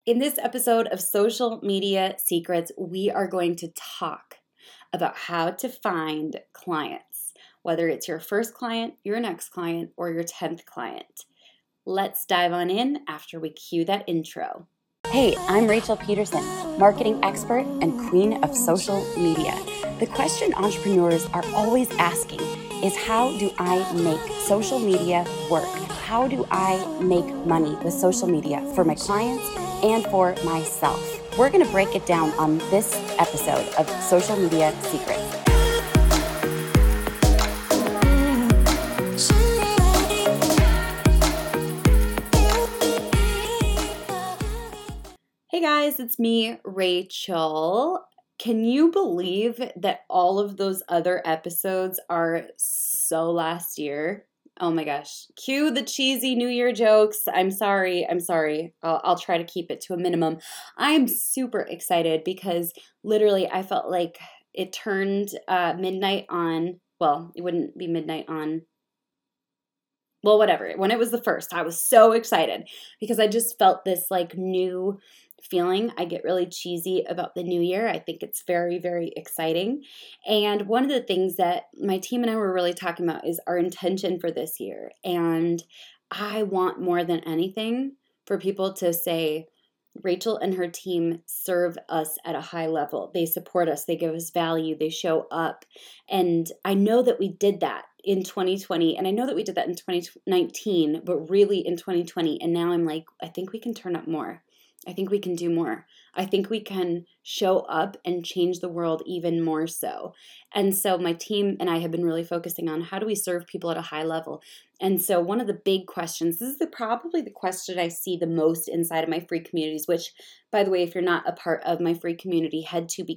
In this episode of Social Media Secrets, we are going to talk about how to find clients, whether it's your first client, your next client, or your 10th client. Let's dive on in after we cue that intro. Hey, I'm Rachel Peterson, marketing expert and queen of social media. The question entrepreneurs are always asking is, how do I make social media work? How do I make money with social media for my clients and for myself? We're going to break it down on this episode of Social Media Secrets. Hey guys, it's me, Rachel. Can you believe that all of those other episodes are so last year? Oh my gosh. Cue the cheesy New Year jokes. I'm sorry. I'll try to keep it to a minimum. I'm super excited because literally I felt like it turned midnight on. Well, it wouldn't be midnight on. Well, whatever. When it was the first, I was so excited because I just felt this like new feeling. I get really cheesy about the new year. I think it's very, very exciting. And one of the things that my team and I were really talking about is our intention for this year. And I want more than anything for people to say, Rachel and her team serve us at a high level. They support us, they give us value, they show up. And I know that we did that in 2020, and I know that we did that in 2019, but really in 2020. And now I'm like, I think we can turn up more. I think we can do more. I think we can show up and change the world even more so. And so my team and I have been really focusing on how do we serve people at a high level. And so one of the big questions, this is probably the question I see the most inside of my free communities, which, by the way, if you're not a part of my free community, head to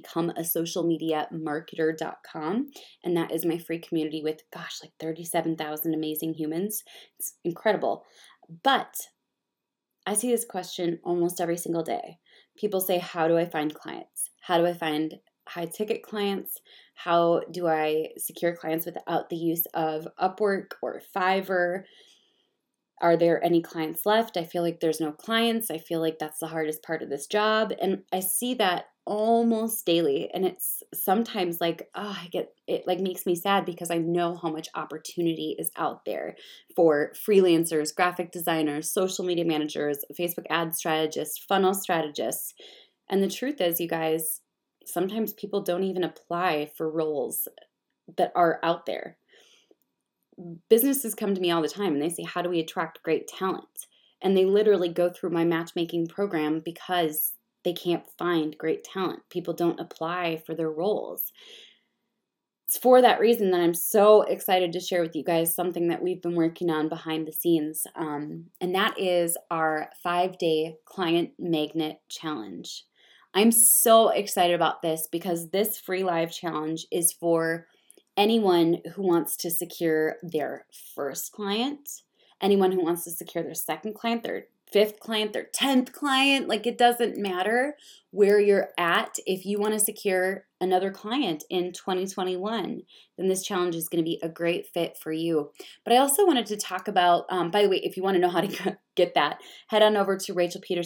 becomeasocialmediamarketer.com. And that is my free community with, like 37,000 amazing humans. It's incredible. But I see this question almost every single day. People say, how do I find clients? How do I find high ticket clients? How do I secure clients without the use of Upwork or Fiverr? Are there any clients left? I feel like there's no clients. I feel like that's the hardest part of this job. And I see that almost daily. And it's sometimes like, it like makes me sad because I know how much opportunity is out there for freelancers, graphic designers, social media managers, Facebook ad strategists, funnel strategists. And the truth is, you guys, sometimes people don't even apply for roles that are out there. Businesses come to me all the time and they say, how do we attract great talent? And they literally go through my matchmaking program because they can't find great talent. People don't apply for their roles. It's for that reason that I'm so excited to share with you guys something that we've been working on behind the scenes. And that is our 5-day client magnet challenge. I'm so excited about this because this free live challenge is for anyone who wants to secure their first client, anyone who wants to secure their second client, their 5th client, their 10th client. Like, it doesn't matter where you're at. If you want to secure another client in 2021, then this challenge is going to be a great fit for you. But I also wanted to talk about, by the way, if you want to know how to get that, head on over to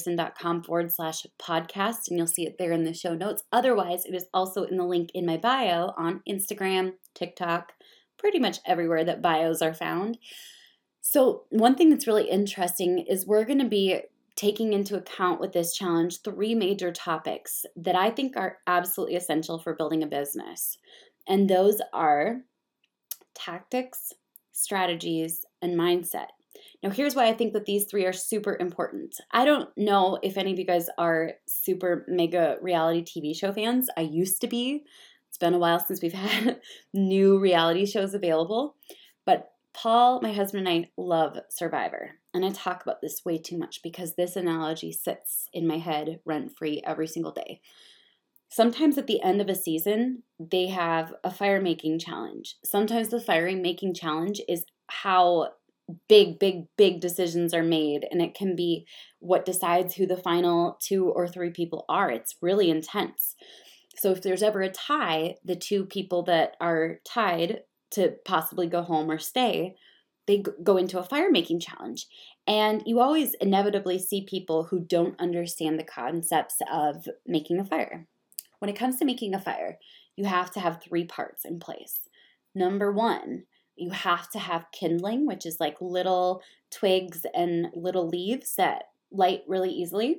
rachelpeterson.com/podcast and you'll see it there in the show notes. Otherwise, it is also in the link in my bio on Instagram, TikTok, pretty much everywhere that bios are found. So one thing that's really interesting is we're going to be taking into account with this challenge 3 major topics that I think are absolutely essential for building a business. And those are tactics, strategies, and mindset. Now, here's why I think that these 3 are super important. I don't know if any of you guys are super mega reality TV show fans. I used to be. It's been a while since we've had new reality shows available. But Paul, my husband, and I love Survivor. And I talk about this way too much because this analogy sits in my head rent-free every single day. Sometimes at the end of a season, they have a fire-making challenge. Sometimes the fire-making challenge is how big decisions are made. And it can be what decides who the final 2 or 3 people are. It's really intense. So if there's ever a tie, the 2 people that are tied to possibly go home or stay, they go into a fire making challenge. And you always inevitably see people who don't understand the concepts of making a fire. When it comes to making a fire, you have to have 3 parts in place. Number 1, you have to have kindling, which is like little twigs and little leaves that light really easily.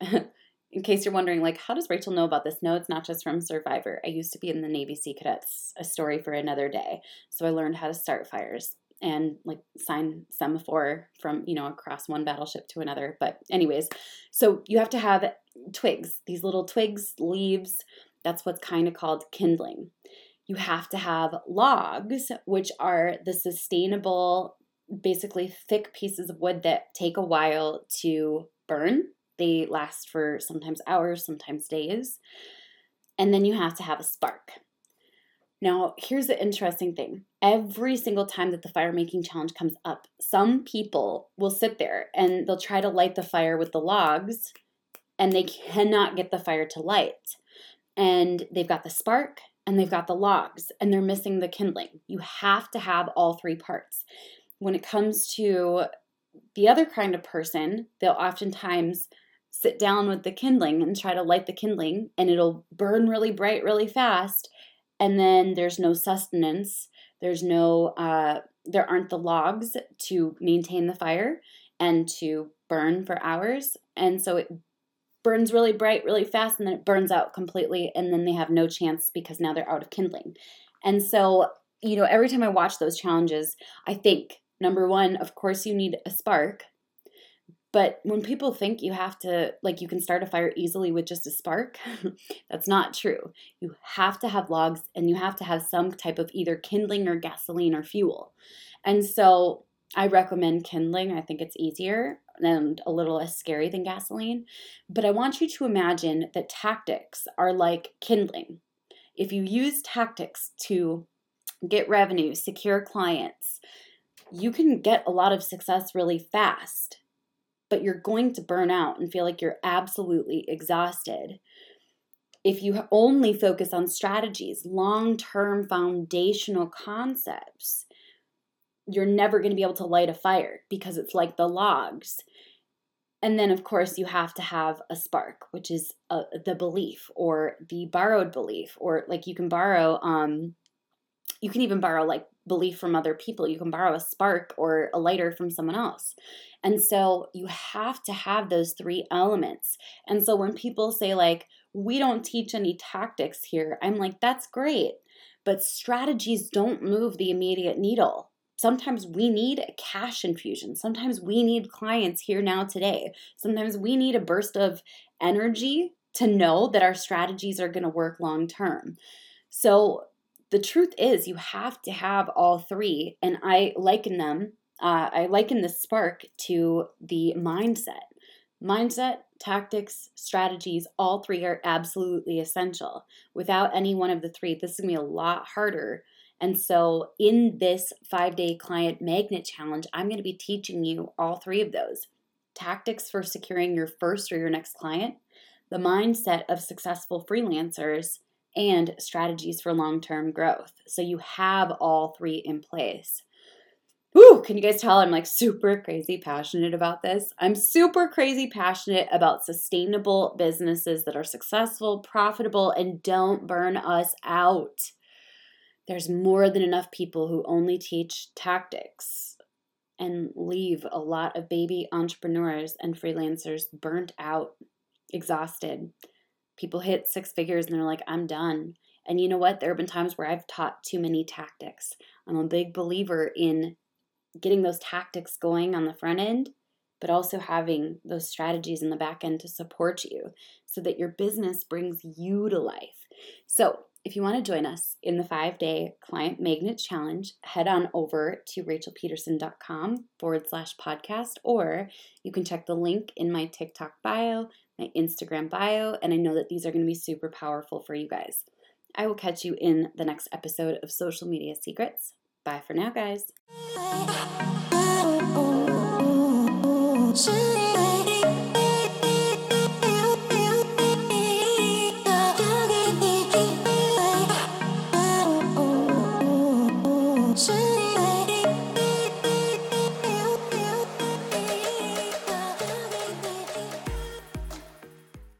In case you're wondering, like, how does Rachel know about this? No, it's not just from Survivor. I used to be in the Navy Sea Cadets, a story for another day. So I learned how to start fires and like sign semaphore from, across one battleship to another. But anyways, so you have to have twigs, these little twigs, leaves. That's what's kind of called kindling. You have to have logs, which are the sustainable, basically thick pieces of wood that take a while to burn. They last for sometimes hours, sometimes days. And then you have to have a spark. Now, here's the interesting thing. Every single time that the fire making challenge comes up, some people will sit there and they'll try to light the fire with the logs, and they cannot get the fire to light. And they've got the spark and they've got the logs, and they're missing the kindling. You have to have all 3 parts. When it comes to the other kind of person, they'll oftentimes sit down with the kindling and try to light the kindling, and it'll burn really bright, really fast. And then there's no sustenance. There aren't the logs to maintain the fire and to burn for hours. And so it burns really bright, really fast, and then it burns out completely. And then they have no chance because now they're out of kindling. And so, every time I watch those challenges, I think, number 1, of course, you need a spark. But when people think you have to, like, you can start a fire easily with just a spark, that's not true. You have to have logs, and you have to have some type of either kindling or gasoline or fuel. And so I recommend kindling. I think it's easier and a little less scary than gasoline. But I want you to imagine that tactics are like kindling. If you use tactics to get revenue, secure clients, you can get a lot of success really fast. But you're going to burn out and feel like you're absolutely exhausted. If you only focus on strategies, long-term foundational concepts, you're never going to be able to light a fire because it's like the logs. And then, of course, you have to have a spark, which is the belief or the borrowed belief. Or like you can even borrow like belief from other people. You can borrow a spark or a lighter from someone else. And so you have to have those 3 elements. And so when people say like, we don't teach any tactics here, I'm like, that's great. But strategies don't move the immediate needle. Sometimes we need a cash infusion. Sometimes we need clients here now today. Sometimes we need a burst of energy to know that our strategies are going to work long term. So the truth is you have to have all 3, and I liken them. I liken the spark to the mindset. Mindset, tactics, strategies, all 3 are absolutely essential. Without any one of the 3, this is going to be a lot harder. And so in this 5-day client magnet challenge, I'm going to be teaching you all 3 of those. Tactics for securing your first or your next client, the mindset of successful freelancers, and strategies for long-term growth. So you have all 3 in place. Woo, can you guys tell I'm like super crazy passionate about this? I'm super crazy passionate about sustainable businesses that are successful, profitable, and don't burn us out. There's more than enough people who only teach tactics and leave a lot of baby entrepreneurs and freelancers burnt out, exhausted. People hit 6 figures and they're like, I'm done. And you know what? There have been times where I've taught too many tactics. I'm a big believer in getting those tactics going on the front end, but also having those strategies in the back end to support you so that your business brings you to life. So if you want to join us in the 5-day Client Magnet Challenge, head on over to rachelpeterson.com/podcast, or you can check the link in my TikTok bio, my Instagram bio, and I know that these are going to be super powerful for you guys. I will catch you in the next episode of Social Media Secrets. Bye for now, guys.